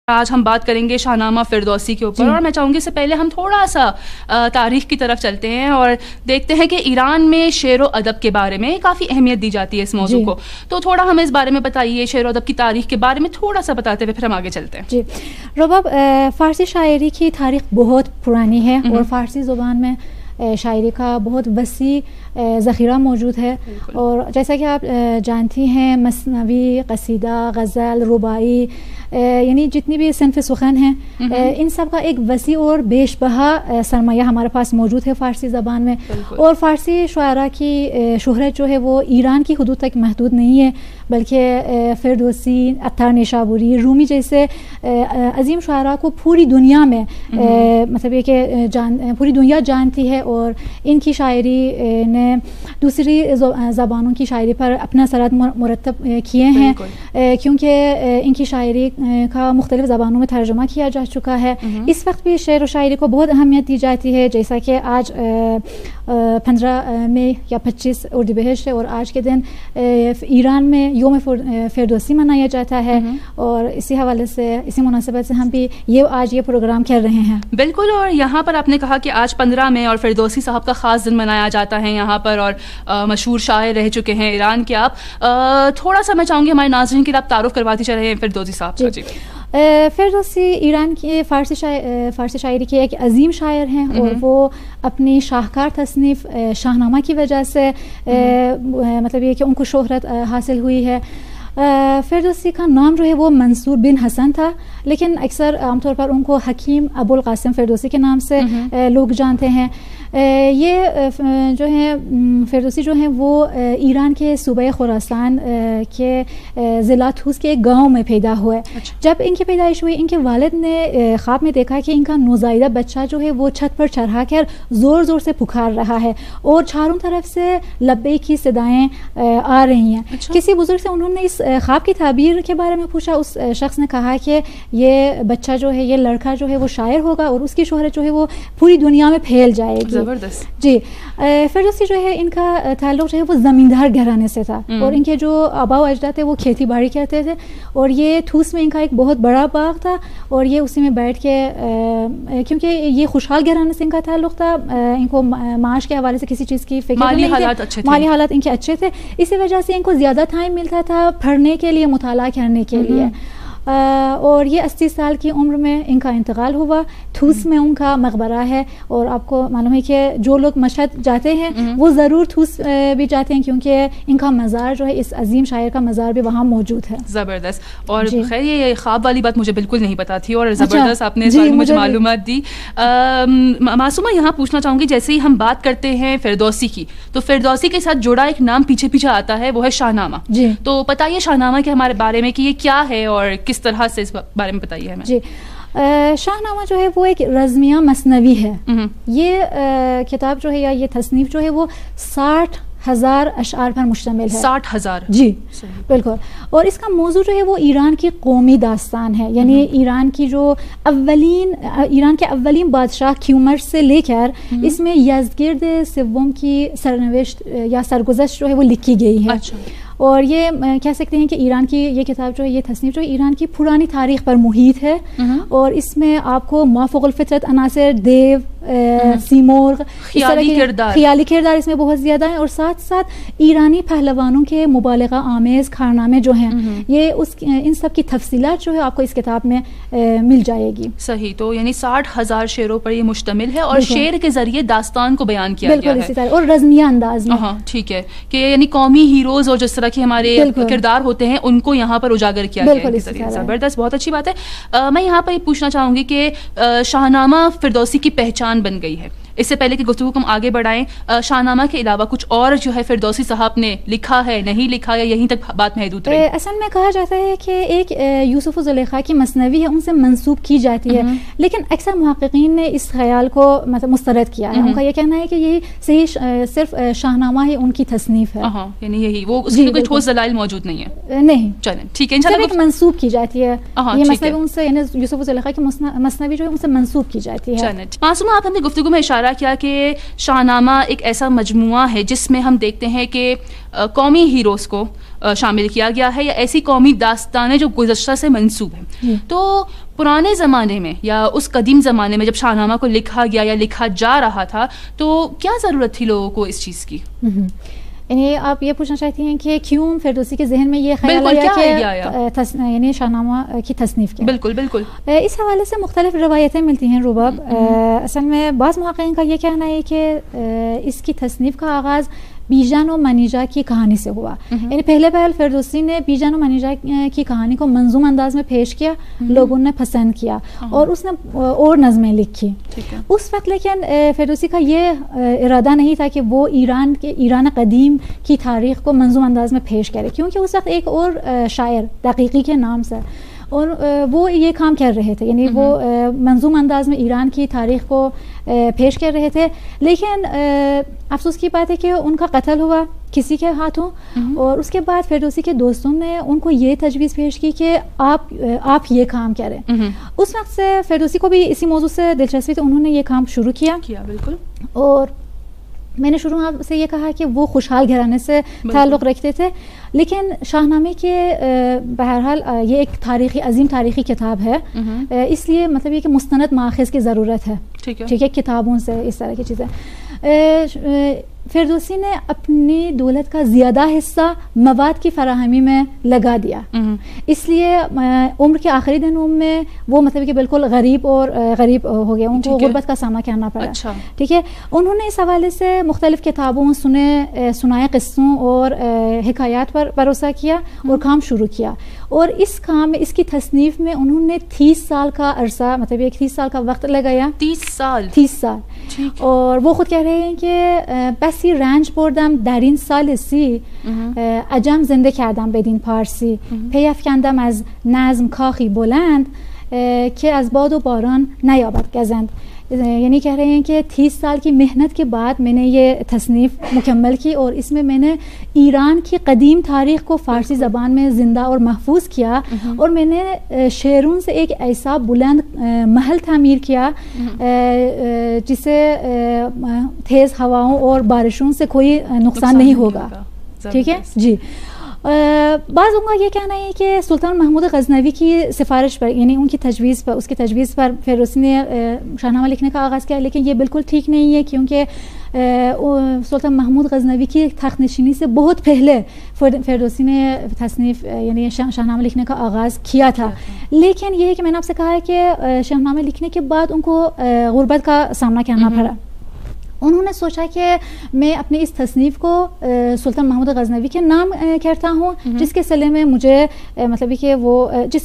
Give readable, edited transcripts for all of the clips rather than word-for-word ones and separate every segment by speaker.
Speaker 1: آج ہم بات کریں گے شاہنامہ فردوسی کے اوپر، اور میں چاہوں گی اس سے پہلے ہم تھوڑا سا تاریخ کی طرف چلتے ہیں اور دیکھتے ہیں کہ ایران میں شعر و ادب کے بارے میں کافی اہمیت دی جاتی ہے اس موضوع کو. تو تھوڑا ہمیں اس بارے میں بتائیے، شعر و ادب کی تاریخ کے بارے میں تھوڑا سا بتاتے ہوئے پھر ہم آگے چلتے ہیں.
Speaker 2: جی رباب، فارسی شاعری کی تاریخ بہت پرانی ہے اور فارسی زبان میں شاعری کا بہت وسیع ذخیرہ موجود ہے. اور جیسا کہ آپ جانتی ہیں، مثنوی، قصیدہ، غزل، رباعی، یعنی جتنی بھی صنف سخن ہیں، ان سب کا ایک وسیع اور بیش بہا سرمایہ ہمارے پاس موجود ہے فارسی زبان میں. اور فارسی شاعرہ کی شہرت جو ہے وہ ایران کی حدود تک محدود نہیں ہے، بلکہ فردوسی، عطار نیشابوری، رومی جیسے عظیم شاعرہ کو پوری دنیا میں مطلب یہ کہ پوری دنیا جانتی ہے، اور ان کی شاعری نے دوسری زبانوں کی شاعری پر اپنا اثرات مرتب کیے ہیں، کیونکہ ان کی شاعری کا مختلف زبانوں میں ترجمہ کیا جا چکا ہے. اس وقت بھی شعر و شاعری کو بہت اہمیت دی جاتی ہے، جیسا کہ آج 15 مئی یا 25 اردیبہشت ہے، اور آج کے دن ایران میں یوم فردوسی منایا جاتا ہے، اور اسی حوالے سے، اسی مناسبت سے ہم بھی آج یہ پروگرام کر رہے ہیں.
Speaker 1: بالکل. اور یہاں پر آپ نے کہا کہ آج 15 مئی اور فردوسی صاحب کا خاص دن منایا جاتا ہے یہاں پر، اور مشہور شاعر رہ چکے ہیں ایران کے. آپ تھوڑا سا میں چاہوں گی ہمارے ناظرین کے لیے آپ تعارف کرواتی چل رہے ہیں فردوسی صاحب کا. جی.
Speaker 2: فردوسی ایران کی فارسی شاعری کے ایک عظیم شاعر ہیں، اور وہ اپنی شاہکار تصنیف شاہنامہ کی وجہ سے مطلب یہ کہ ان کو شہرت حاصل ہوئی ہے. فردوسی کا نام جو ہے وہ منصور بن حسن تھا، لیکن اکثر عام طور پر ان کو حکیم ابو القاسم فردوسی کے نام سے لوگ جانتے ہیں. یہ جو ہے فردوسی جو ہیں وہ ایران کے صوبہ خراسان کے ضلع طوس کے ایک گاؤں میں پیدا ہوئے. جب ان کی پیدائش ہوئی، ان کے والد نے خواب میں دیکھا کہ ان کا نوزائیدہ بچہ جو ہے وہ چھت پر چڑھا کر زور زور سے پکار رہا ہے، اور چاروں طرف سے لبیک کی صدائیں آ رہی ہیں. کسی بزرگ سے انہوں نے اس خواب کی تعبیر کے بارے میں پوچھا. اس شخص نے کہا کہ یہ بچہ جو ہے، یہ لڑکا جو ہے وہ شاعر ہوگا، اور اس کی شہرت جو ہے وہ پوری دنیا میں پھیل جائے گی.
Speaker 1: زبردست.
Speaker 2: جی. فردوسی جو ہے، ان کا تعلق جو ہے وہ زمیندار گھرانے سے تھا، اور ان کے جو آبا و اجداد تھے وہ کھیتی باڑی کرتے تھے، اور یہ طوس میں ان کا ایک بہت بڑا باغ تھا، اور یہ اسی میں بیٹھ کے کیونکہ یہ خوشحال گھرانے سے ان کا تعلق تھا، ان کو معاش کے حوالے سے کسی چیز کی فکر نہیں تھی، مالی حالات ان کے اچھے تھے، اسی وجہ سے ان کو زیادہ ٹائم ملتا تھا پڑھنے کے لیے، مطالعہ کرنے کے لیے. اور یہ 80 سال کی عمر میں ان کا انتقال ہوا. طوس میں ان کا مقبرہ ہے، اور آپ کو معلوم ہے کہ جو لوگ مشہد جاتے ہیں وہ ضرور طوس بھی جاتے ہیں، کیونکہ ان کا مزار جو ہے، اس عظیم شاعر کا مزار بھی وہاں موجود ہے.
Speaker 1: زبردست. اور خیر یہ خواب والی بات مجھے بالکل نہیں پتا تھی، اور زبردست آپ نے اس بارے میں مجھے معلومات دی. معصومہ، یہاں پوچھنا چاہوں گی، جیسے ہی ہم بات کرتے ہیں فردوسی کی، تو فردوسی کے ساتھ جڑا ایک نام پیچھے پیچھے آتا ہے، وہ ہے شاہنامہ. تو بتائیے شاہنامہ کے ہمارے بارے میں کہ یہ کیا ہے اور کس طرح سے اس بارے میں بتائیے ہمیں.
Speaker 2: جی. شاہنامہ جو ہے وہ ایک رزمیہ مثنوی ہے. یہ کتاب جو ہے یا یہ تصنیف جو ہے وہ 60,000 اشعار پر مشتمل ہے.
Speaker 1: 60,000.
Speaker 2: جی بالکل. اور اس کا موضوع جو ہے وہ ایران کی قومی داستان ہے، یعنی ایران کے اولین بادشاہ کیومرث سے لے کر اس میں یزدگرد سوم کی سرنوشت یا سرگزشت جو ہے وہ لکھی گئی ہے. اور یہ کہہ سکتے ہیں کہ ایران کی یہ کتاب جو ہے، یہ تصنیف جو ہے، ایران کی پرانی تاریخ پر محیط ہے، اور اس میں آپ کو مافوق الفطرت عناصر، دیو، سیمرغ، خیالی کردار اس میں بہت زیادہ ہیں، اور ساتھ ساتھ ایرانی پہلوانوں کے مبالغہ آمیز کارنامے جو ہیں، یہ ان سب کی تفصیلات جو ہے آپ کو اس کتاب میں مل جائے گی.
Speaker 1: صحیح. تو یعنی 60,000 شعروں پر یہ مشتمل ہے، اور شعر کے ذریعے داستان کو بیان کیا گیا ہے.
Speaker 2: بالکل اسی طرح، اور رزمیہ انداز میں.
Speaker 1: ہاں ٹھیک ہے، کہ یعنی قومی ہیروز اور جس طرح کے ہمارے کردار ہوتے ہیں ان کو یہاں پر اجاگر کیا گیا ہے. زبردست، بہت اچھی بات ہے. میں یہاں پر یہ پوچھنا چاہوں گی کہ شاہنامہ فردوسی کی پہچان بن گئی ہے. اس سے پہلے کہ گفتگو کو ہم آگے بڑھائیں، شاہنامہ کے علاوہ کچھ اور جو ہے فردوسی صاحب نے لکھا ہے، نہیں لکھا، یا یہیں تک بات محدود رہی؟
Speaker 2: اصل میں کہا جاتا ہے کہ ایک یوسف و زلیخا کی مثنوی ہے، ان سے منسوب کی جاتی ہے، لیکن اکثر محققین نے اس خیال کو مطلب مسترد کیا ہے. ان کا یہ کہنا ہے کہ یہی صحیح صرف شاہنامہ ہی ان کی تصنیف ہے.
Speaker 1: یعنی یہی وہ اس میں کوئی ٹھوس دلائل موجود نہیں ہے.
Speaker 2: نہیں.
Speaker 1: چلیں ٹھیک ہے، انشاءاللہ
Speaker 2: منسوب کی جاتی ہے یہ مثنوی ان سے، یعنی یوسف و زلیخا کی مثنوی جو ہے ان سے منسوب کی جاتی ہے.
Speaker 1: معصومہ، آپ نے گفتگو میں اشارہ کیا کہ شاہنامہ ایک ایسا مجموعہ ہے جس میں ہم دیکھتے ہیں کہ قومی ہیروز کو شامل کیا گیا ہے، یا ایسی قومی داستانیں جو گزشتہ سے منسوب ہیں. تو پرانے زمانے میں یا اس قدیم زمانے میں جب شاہ نامہ کو لکھا گیا یا لکھا جا رہا تھا تو کیا ضرورت تھی لوگوں کو اس چیز کی؟
Speaker 2: یعنی آپ یہ پوچھنا چاہتی ہیں کہ کیوں فردوسی کے ذہن میں یہ خیال آیا کہ یعنی شاہ نامہ کی تصنیف کیا؟
Speaker 1: بالکل بالکل.
Speaker 2: اس حوالے سے مختلف روایتیں ملتی ہیں رباب. اصل میں بعض محققین کا یہ کہنا ہے کہ اس کی تصنیف کا آغاز بیژن و منیژا کی کہانی سے ہوا. یعنی پہلے پہل فردوسی نے بیژن و منیژا کی کہانی کو منظوم انداز میں پیش کیا, لوگوں نے پسند کیا اور اس نے اور نظمیں لکھی. اس وقت لیکن فردوسی کا یہ ارادہ نہیں تھا کہ وہ ایران قدیم کی تاریخ کو منظوم انداز میں پیش کرے, کیونکہ اس وقت ایک اور شاعر دقیقی کے نام سے اور وہ یہ کام کر رہے تھے. یعنی وہ منظوم انداز میں ایران کی تاریخ کو پیش کر رہے تھے. لیکن افسوس کی بات ہے کہ ان کا قتل ہوا کسی کے ہاتھوں, اور اس کے بعد فردوسی کے دوستوں نے ان کو یہ تجویز پیش کی کہ آپ یہ کام کریں. اس وقت سے فردوسی کو بھی اسی موضوع سے دلچسپی تھی, انہوں نے یہ کام شروع کیا.
Speaker 1: بالکل. اور
Speaker 2: میں نے شروع سے یہ کہا کہ وہ خوشحال گھرانے سے تعلق رکھتے تھے, لیکن شاہ نامے کے بہرحال یہ ایک عظیم تاریخی کتاب ہے, اس لیے مطلب یہ کہ مستند ماخذ کی ضرورت ہے. ٹھیک ہے, کتابوں سے اس طرح کی چیزیں. فردوسی نے اپنی دولت کا زیادہ حصہ مواد کی فراہمی میں لگا دیا, اس لیے عمر کے آخری دنوں میں وہ مطلب کہ بالکل غریب ہو گیا, ان کو غربت کا سامنا کرنا پڑا. ٹھیک ہے, انہوں نے اس حوالے سے مختلف کتابوں سنائے قصوں اور حکایات پر بھروسہ کیا اور کام شروع کیا. اور اس کام میں, اس کی تصنیف میں انہوں نے 30 سال کا عرصہ, مطلب 30 سال کا وقت لگایا. 30 سال. اور وہ خود کہہ رہے ہیں کہ بسی رنج بردم در این سال سی عجم زنده کردم بدین پارسی پیافکندم از نظم کاخی بلند که از باد و باران نیابد گزند. یعنی کہہ رہے ہیں کہ 30 سال کی محنت کے بعد میں نے یہ تصنیف مکمل کی, اور اس میں نے ایران کی قدیم تاریخ کو فارسی زبان میں زندہ اور محفوظ کیا, اور میں نے شعروں سے ایک ایسا بلند محل تعمیر کیا جسے تیز ہواؤں اور بارشوں سے کوئی نقصان نہیں ہوگا. ٹھیک ہے جی. بعض کا یہ کہنا ہے کہ سلطان محمود غزنوی کی سفارش پر, یعنی ان کی تجویز پر, اس کی تجویز پر فردوسی نے شاہ نامہ لکھنے کا آغاز کیا, لیکن یہ بالکل ٹھیک نہیں ہے, کیونکہ سلطان محمود غزنوی کی تخت نشینی سے بہت پہلے فردوسی نے تصنیف یعنی شاہ نامہ لکھنے کا آغاز کیا تھا. لیکن یہ ہے کہ میں نے آپ سے کہا ہے کہ شاہ نامہ لکھنے کے بعد ان کو غربت کا سامنا کرنا پڑا. انہوں نے سوچا کہ میں اپنی اس تصنیف کو سلطان محمود غزنوی کے نام کرتا ہوں, جس کے صلے میں مجھے مطلب کہ وہ جس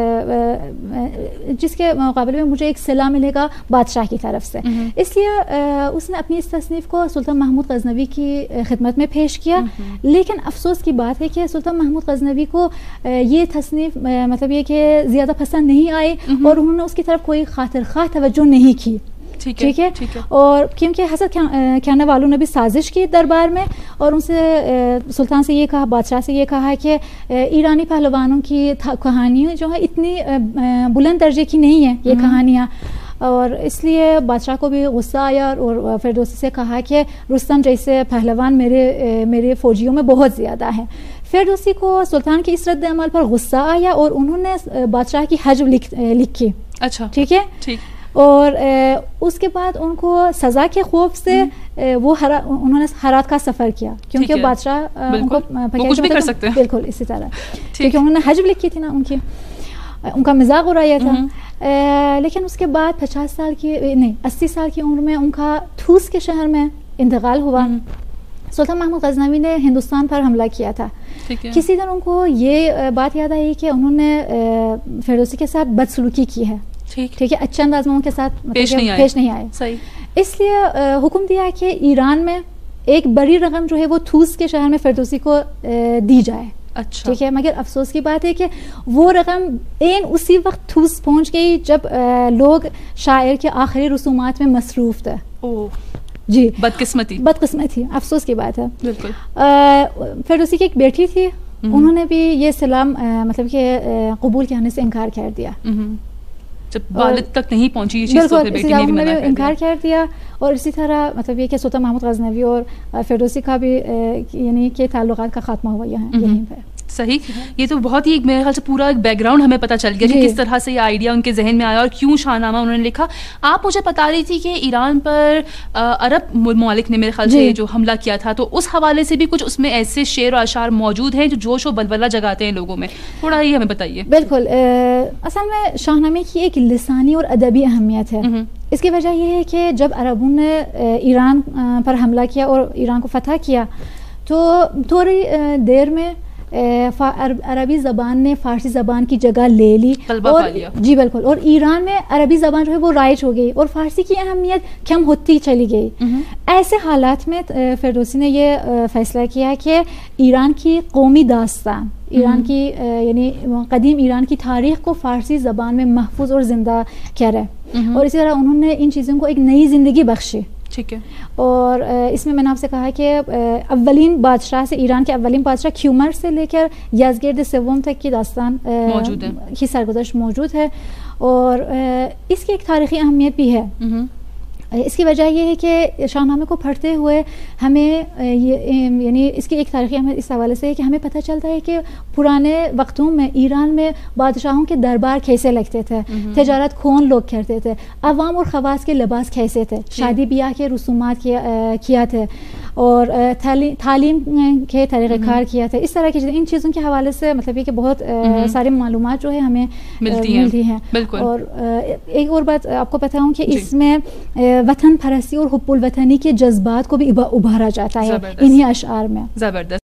Speaker 2: کے مقابلے میں مجھے ایک صلہ ملے گا بادشاہ کی طرف سے. اس لیے اس نے اپنی اس تصنیف کو سلطان محمود غزنوی کی خدمت میں پیش کیا. لیکن افسوس کی بات ہے کہ سلطان محمود غزنوی کو یہ تصنیف مطلب یہ کہ زیادہ پسند نہیں آئی, اور انہوں نے اس کی طرف کوئی خاطر خواہ توجہ نہیں کی. ٹھیک ہے. اور کیونکہ حسد کھانے والوں نے بھی سازش کی دربار میں, اور ان سے سلطان سے یہ کہا, بادشاہ سے یہ کہا کہ ایرانی پہلوانوں کی کہانیاں جو ہے اتنی بلند درجے کی نہیں ہیں یہ کہانیاں. اور اس لیے بادشاہ کو بھی غصہ آیا, اور فردوسی سے کہا کہ رستم جیسے پہلوان میرے فوجیوں میں بہت زیادہ ہیں. فردوسی کو سلطان کی اس رد عمل پر غصہ آیا, اور انہوں نے بادشاہ کی حجب لکھی. اچھا ٹھیک ہے. اور اس کے بعد ان کو سزا کے خوف سے انہوں نے ہرات کا سفر کیا, کیونکہ بادشاہ ان کو کچھ بھی کر سکتے ہیں. بالکل اسی طرح, کیونکہ انہوں نے حجب لکھی تھی نا, ان کا مزاق اڑایا تھا. لیکن اس کے بعد 80 سال کی عمر میں ان کا تھوس کے شہر میں انتقال ہوا. سلطان محمود غزنوی نے ہندوستان پر حملہ کیا تھا. کسی دن ان کو یہ بات یاد آئی کہ انہوں نے فردوسی کے ساتھ بدسلوکی کی ہے. ٹھیک ہے, اچھا انداز میں ان کے ساتھ پیش نہیں آئے. صحیح. اس لیے حکم دیا کہ ایران میں ایک بڑی رقم جو ہے وہ تھوس کے شہر میں فردوسی کو دی جائے. اچھا ٹھیک ہے. مگر افسوس کی بات ہے کہ وہ رقم اسی وقت تھوس پہنچ گئی جب لوگ شاعر کے آخری رسومات میں مصروف تھے. جی, بدقسمتی, افسوس کی بات ہے. بالکل. فردوسی کی ایک بیٹی تھی, انہوں نے بھی یہ سلام مطلب کہ قبول کرنے سے انکار کر دیا.
Speaker 1: جب والد تک نہیں پہنچی یہ چیز, تو بیٹی نے بھی
Speaker 2: انکار کر دیا. اور اسی طرح مطلب یہ کہ سلطان محمود غزنوی اور فردوسی کا بھی یعنی کہ تعلقات کا خاتمہ ہوا یہیں پہ.
Speaker 1: صحیح. یہ تو بہت ہی میرے خیال سے پورا ایک بیک گراؤنڈ ہمیں پتہ چل گیا کہ کس طرح سے یہ آئیڈیا ان کے ذہن میں آیا اور کیوں شاہ نامہ انہوں نے لکھا. آپ مجھے بتا رہی تھی کہ ایران پر عرب ممالک نے میرے خیال سے جو حملہ کیا تھا, تو اس حوالے سے بھی کچھ اس میں ایسے شعر و اشعار موجود ہیں جو جوش و بلبلہ جگاتے ہیں لوگوں میں, تھوڑا یہ ہمیں بتائیے.
Speaker 2: بالکل, اصل میں شاہ نامے کی ایک لسانی اور ادبی اہمیت ہے. اس کی وجہ یہ ہے کہ جب عربوں نے ایران پر حملہ کیا اور ایران کو فتح کیا تو تھوڑی دیر میں عربی زبان نے فارسی زبان کی جگہ لے لی اور جی بالکل, اور ایران میں عربی زبان جو ہے وہ رائج ہو گئی اور فارسی کی اہمیت کم ہوتی چلی گئی. ایسے حالات میں فردوسی نے یہ فیصلہ کیا کہ ایران کی قومی داستان, ایران کی یعنی قدیم ایران کی تاریخ کو فارسی زبان میں محفوظ اور زندہ کرے, اور اسی طرح انہوں نے ان چیزوں کو ایک نئی زندگی بخشی.
Speaker 1: ٹھیک ہے.
Speaker 2: اور اس میں نے آپ سے کہا کہ اولین بادشاہ سے, ایران کے اولین بادشاہ کیومر سے لے کر یزگرد سوم تک کی داستان موجود ہے, کی سرگزشت موجود ہے, اور اس کی ایک تاریخی اہمیت بھی ہے. اس کی وجہ یہ ہے کہ شاہ نامے کو پڑھتے ہوئے ہمیں یعنی اس کی ایک تاریخی اہمیت اس حوالے سے ہے کہ ہمیں پتہ چلتا ہے کہ پرانے وقتوں میں ایران میں بادشاہوں کے دربار کیسے لگتے تھے, تجارت کون لوگ کرتے تھے, عوام اور خواص کے لباس کیسے تھے, شادی بیاہ کے رسومات کیا تھے, اور تعلیم کے طریقہ کار کیا تھا. اس طرح کی ان چیزوں کے حوالے سے مطلب یہ کہ بہت ساری معلومات جو ہے ہمیں ملتی ہیں. اور ایک اور بات آپ کو بتاؤں کہ اس میں وطن پرستی اور حب الوطنی کے جذبات کو بھی ابھارا جاتا ہے انہی اشعار میں.
Speaker 1: زبردست.